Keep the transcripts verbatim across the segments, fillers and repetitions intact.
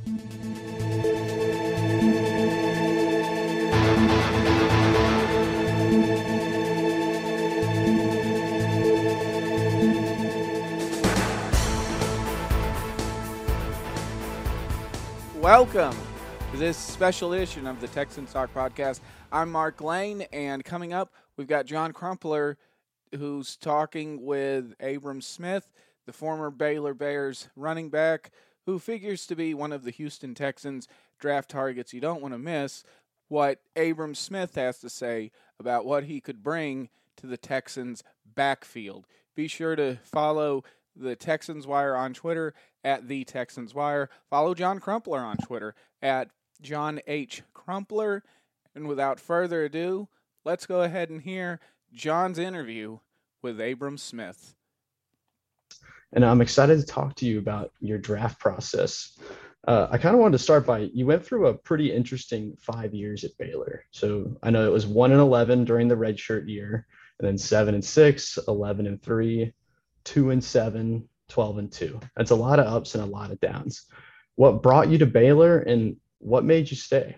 Welcome to this special edition of the Texans Talk Podcast. I'm Mark Lane, and coming up, we've got John Crumpler, who's talking with Abram Smith, the former Baylor Bears running back, who figures to be one of the Houston Texans draft targets you don't want to miss. What Abram Smith has to say about what he could bring to the Texans backfield. Be sure to follow the Texans Wire on Twitter at the Texans Wire. Follow John Crumpler on Twitter at John H. Crumpler. And without further ado, let's go ahead and hear John's interview with Abram Smith. And I'm excited to talk to you about your draft process. Uh, I kind of wanted to start by, you went through a pretty interesting five years at Baylor. So I know it was one and eleven during the redshirt year, and then seven and six, eleven and three, two and seven, twelve and two. That's a lot of ups and a lot of downs. What brought you to Baylor, and what made you stay?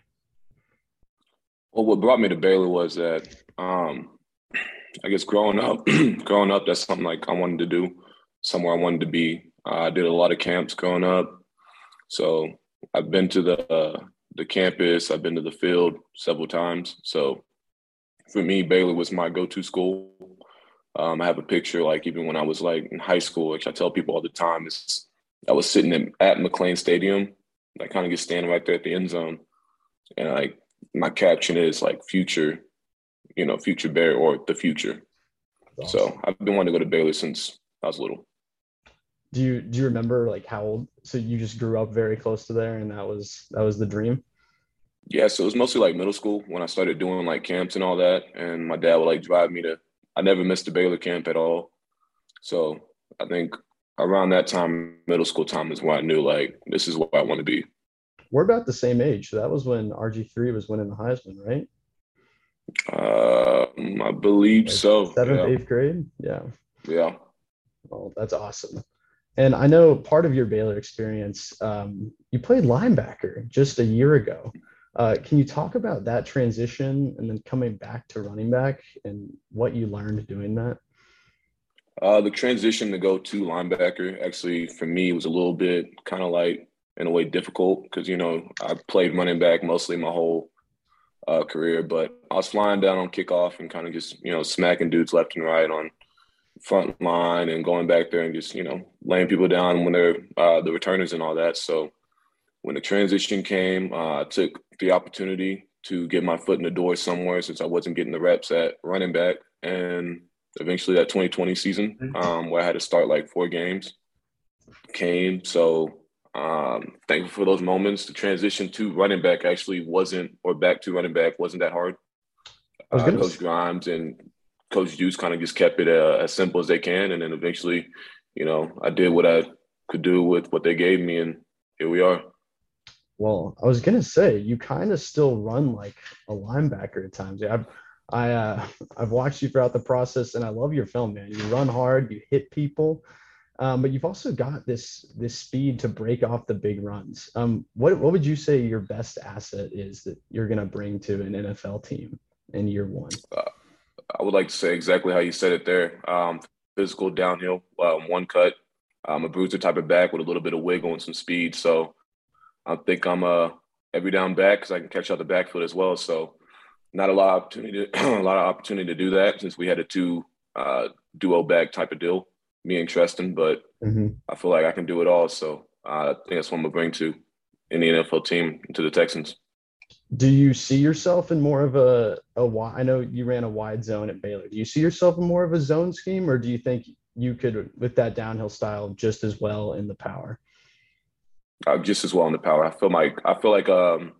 Well, what brought me to Baylor was that, um, I guess growing up, growing up, that's something like I wanted to do, somewhere I wanted to be. Uh, I did a lot of camps growing up. So I've been to the uh, the campus, I've been to the field several times. So for me, Baylor was my go-to school. Um, I have a picture, like even when I was like in high school, which I tell people all the time, is I was sitting in, at McLean Stadium. I kind of just standing right there at the end zone, and like my caption is like "future," you know, future Bear or the future. Awesome. So I've been wanting to go to Baylor since I was little. Do you do you remember like how old? So you just grew up very close to there, and that was that was the dream? Yeah, so it was mostly like middle school when I started doing like camps and all that, and my dad would like drive me to. I never missed a Baylor camp at all. So I think around that time, middle school time, is where I knew like this is what I want to be. We're about the same age. So that was when R G three was winning the Heisman, right? Um, I believe like so. Seventh, yeah. eighth grade. Yeah. Yeah. Well, that's awesome. And I know part of your Baylor experience, um, you played linebacker just a year ago. Uh, can you talk about that transition and then coming back to running back and what you learned doing that? Uh, the transition to go to linebacker, actually, for me, was a little bit kind of like, in a way, difficult because, you know, I played running back mostly my whole uh, career, but I was flying down on kickoff and kind of just, you know, smacking dudes left and right on front line and going back there and just, you know, laying people down when they're uh, the returners and all that. So when the transition came, uh, I took the opportunity to get my foot in the door somewhere since I wasn't getting the reps at running back. And eventually that twenty twenty season, um, where I had to start like four games, came. So um, thankful for those moments. The transition to running back actually wasn't, or back to running back, wasn't that hard. Uh, Coach Grimes and Coach Deuce kind of just kept it uh, as simple as they can. And then eventually, you know, I did what I could do with what they gave me, and here we are. Well, I was going to say, you kind of still run like a linebacker at times. I've, I, uh, I've watched you throughout the process, and I love your film, man. You run hard, you hit people, um, but you've also got this this speed to break off the big runs. Um, what, what would you say your best asset is that you're going to bring to an N F L team in year one? Uh, I would like to say exactly how you said it there. Um, physical, downhill, um, one cut. I'm a bruiser type of back with a little bit of wiggle and some speed. So I think I'm a every down back because I can catch out the backfield as well. So not a lot of opportunity, to, a lot of opportunity to do that since we had a two uh, duo back type of deal, me and Treston. But mm-hmm. I feel like I can do it all. So uh, I think that's what I'm gonna bring to any N F L team, to the Texans. Do you see yourself in more of a, a wide, I know you ran a wide zone at Baylor. Do you see yourself in more of a zone scheme, or do you think you could, with that downhill style, just as well in the power? Uh, just as well in the power. I feel like I feel like um,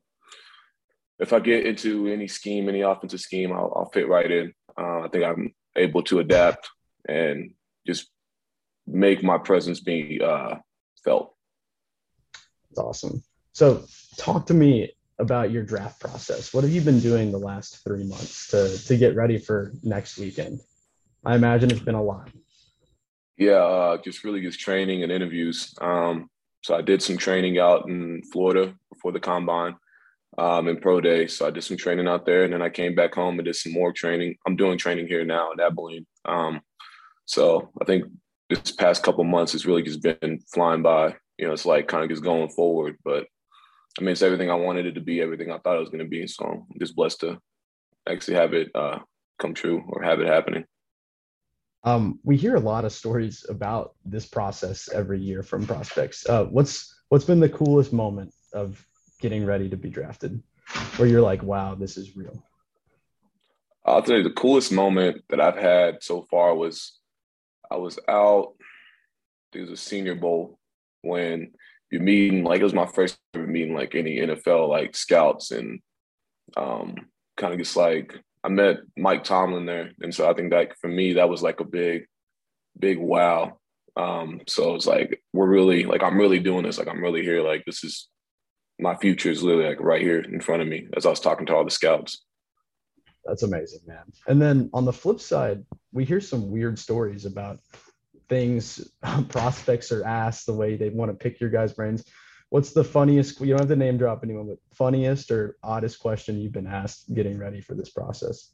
if I get into any scheme, any offensive scheme, I'll, I'll fit right in. Uh, I think I'm able to adapt and just make my presence be uh, felt. That's awesome. So talk to me about your draft process. What have you been doing the last three months to to get ready for next weekend? I imagine it's been a lot. Yeah, uh, just really just training and interviews. Um, so I did some training out in Florida before the combine um, and pro day. So I did some training out there, and then I came back home and did some more training. I'm doing training here now in Abilene. Um, so I think this past couple months has really just been flying by. You know, it's like kind of just going forward. But I mean, it's everything I wanted it to be, everything I thought it was going to be. So I'm just blessed to actually have it uh, come true or have it happening. Um, we hear a lot of stories about this process every year from prospects. Uh, what's what's been the coolest moment of getting ready to be drafted, where you're like, "Wow, this is real"? I'll tell you the coolest moment that I've had so far was I was out. It was a Senior Bowl when you're meeting, like it was my first ever meeting like any N F L like scouts, and um, kind of just like I met Mike Tomlin there, and so I think that for me that was like a big, big wow. Um, so it's like we're really like I'm really doing this, like I'm really here, like this is my future is literally like right here in front of me as I was talking to all the scouts. That's amazing, man. And then on the flip side, we hear some weird stories about things prospects are asked the way they want to pick your guys' brains. What's the funniest, you don't have to name drop anyone, but funniest or oddest question you've been asked getting ready for this process?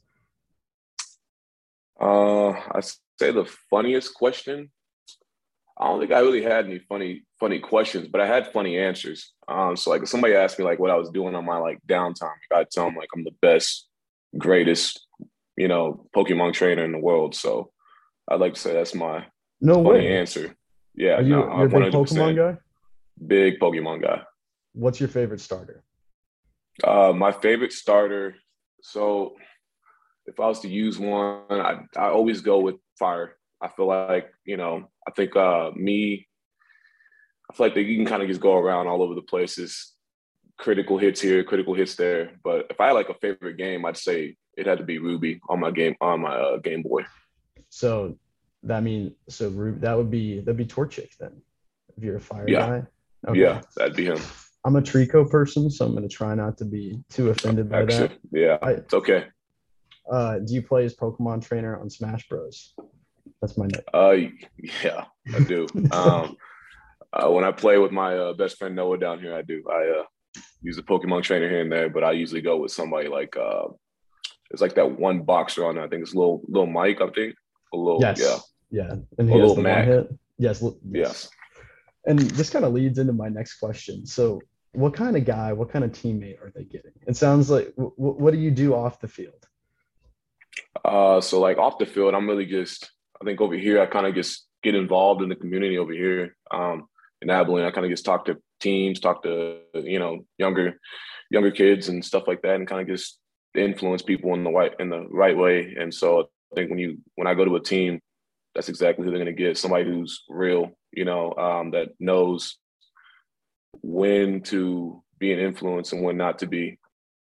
Uh, I say the funniest question. I don't think I really had any funny, funny questions, but I had funny answers. Um, so like if somebody asked me like what I was doing on my like downtime, I'd tell them like I'm the best, greatest, you know, Pokemon trainer in the world. So I'd like to say that's my No funny way. answer. Yeah, Are you no, you're a big one hundred percent Pokemon guy? big Pokemon guy. What's your favorite starter? Uh, my favorite starter. So if I was to use one, I I always go with fire. I feel like, you know, I think uh, me, I feel like that you can kind of just go around all over the places, critical hits here, critical hits there. But if I had like a favorite game, I'd say it had to be Ruby on my game on my uh, Game Boy. So that mean so Ru- that would be that'd be Torchic then, if you're a fire Yeah, guy. Okay. yeah, that'd be him. I'm a Trico person, so I'm gonna try not to be too offended by that. Actually, yeah, I, it's okay. uh, do you play as Pokemon trainer on Smash Bros? That's my name. Uh, yeah, I do. Um, uh, when I play with my uh, best friend Noah down here, I do. I uh, use a Pokemon trainer here and there, but I usually go with somebody like uh, it's like that one boxer on there. I think it's little little Mike. I think a little Yes. yeah, Yeah. And a he has little the Mac. one hit. Yes. Yes. Yes. And this kind of leads into my next question. So, what kind of guy, what kind of teammate are they getting? It sounds like, w- what do you do off the field? Uh, so like off the field, I'm really just. I think over here, I kind of just get involved in the community over here. Um, in Abilene, I kind of just talk to teams, talk to you know younger, younger kids and stuff like that, and kind of just influence people in the right in the right way. And so I think when you when I go to a team, that's exactly who they're going to get. Somebody who's real, you know, um, that knows when to be an influence and when not to be.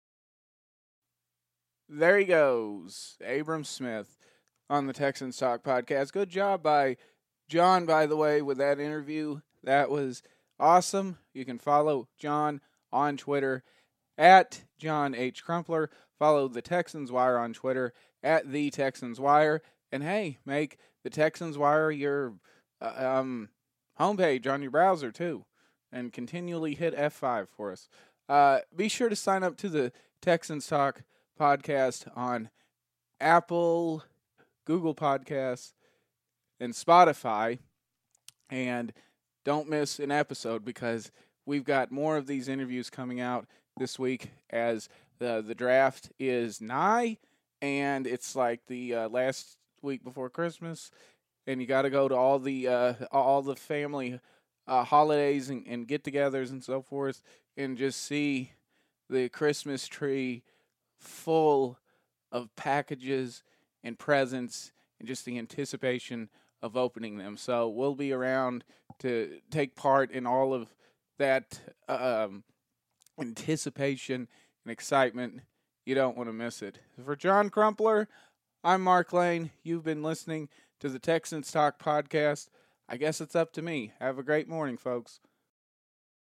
There he goes, Abram Smith on the Texans Talk podcast. Good job by John, by the way, with that interview. That was awesome. You can follow John on Twitter at John H. Crumpler. Follow the Texans Wire on Twitter at the Texans Wire. And hey, make the Texans Wire your uh, um, homepage on your browser too. And continually hit F five for us. Uh, be sure to sign up to the Texans Talk podcast on Apple, Google Podcasts, and Spotify. And don't miss an episode because we've got more of these interviews coming out this week as the, the draft is nigh. And it's like the uh, last week before Christmas. And you got to go to all the uh, all the family uh, holidays and, and get-togethers and so forth and just see the Christmas tree full of packages and presents and just the anticipation of opening them. So we'll be around to take part in all of that um, anticipation and excitement. You don't want to miss it. For John Crumpler, I'm Mark Lane. You've been listening to the Texans Talk podcast. I guess it's up to me. Have a great morning, folks.